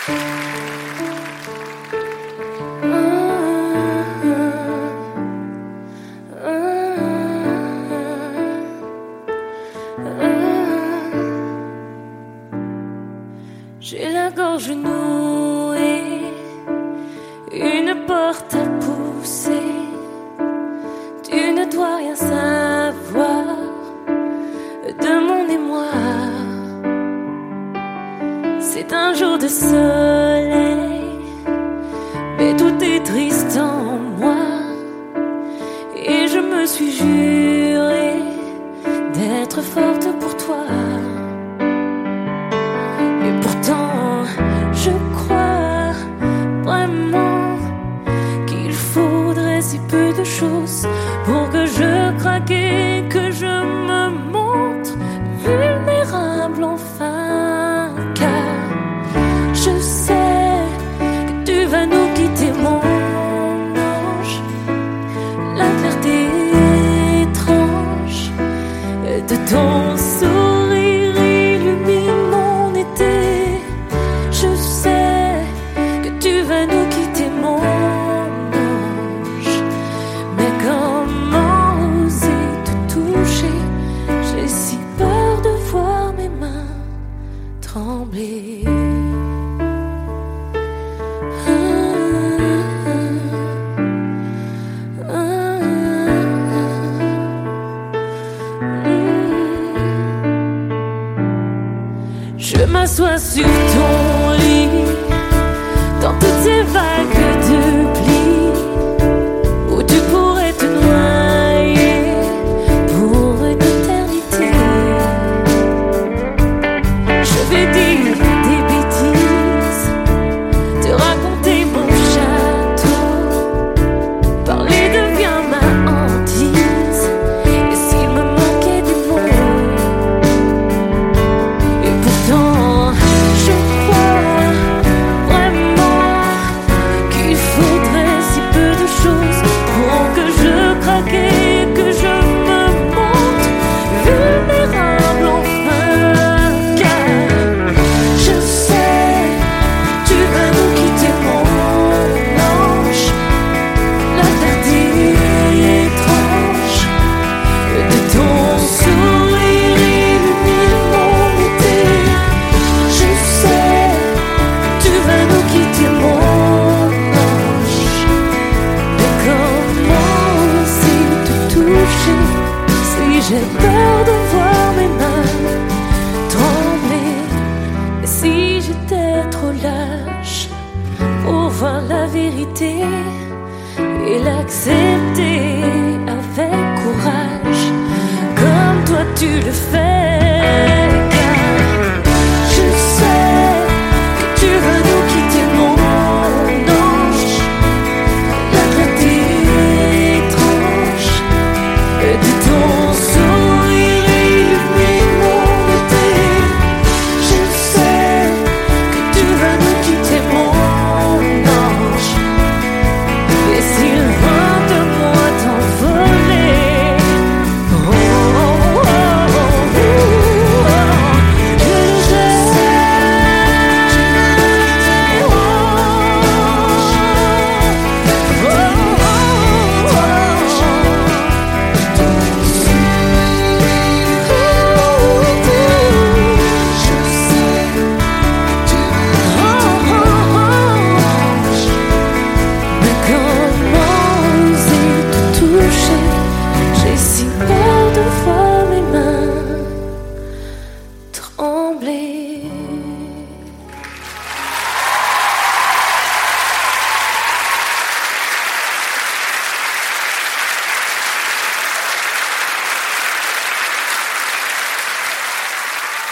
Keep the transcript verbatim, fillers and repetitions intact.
J'ai la gorge nouée, une porte à pousser. Tu ne dois rien savoir de mon émoi. C'est un jour de soleil, mais tout est triste en moi. Et je me suis juré d'être forte pour toi. Et pourtant, je crois vraiment qu'il faudrait si peu de choses pour que je craque et que je me montre vulnérable enfin. Car je sais que tu vas nous quitter, mon ange. La clarté étrange de ton sourire illumine mon été. Je sais que tu vas nous quitter, mon ange. Mais comment oser te toucher? J'ai si peur de voir mes mains trembler. Je m'assois sur ton lit, dans toutes ces vagues de plis, où tu pourrais te noyer pour une éternité. Je vais dire des bêtises, te raconter mon château, parler devient ma hantise. Et s'il me manquait des mots, et pourtant je crois vraiment qu'il faudrait si peu de choses pour que je craque et que je me montre vulnérable enfin. Car je sais, tu vas nous quitter, mon ange. La clarté étrange de ton sourire illumine mon été. Je sais, tu vas nous quitter, mon ange. Mais comment oser te toucher si j'ai peur de voir mes mains trembler? Et si j'étais trop lâche pour voir la vérité et l'accepter avec courage, comme toi tu le fais?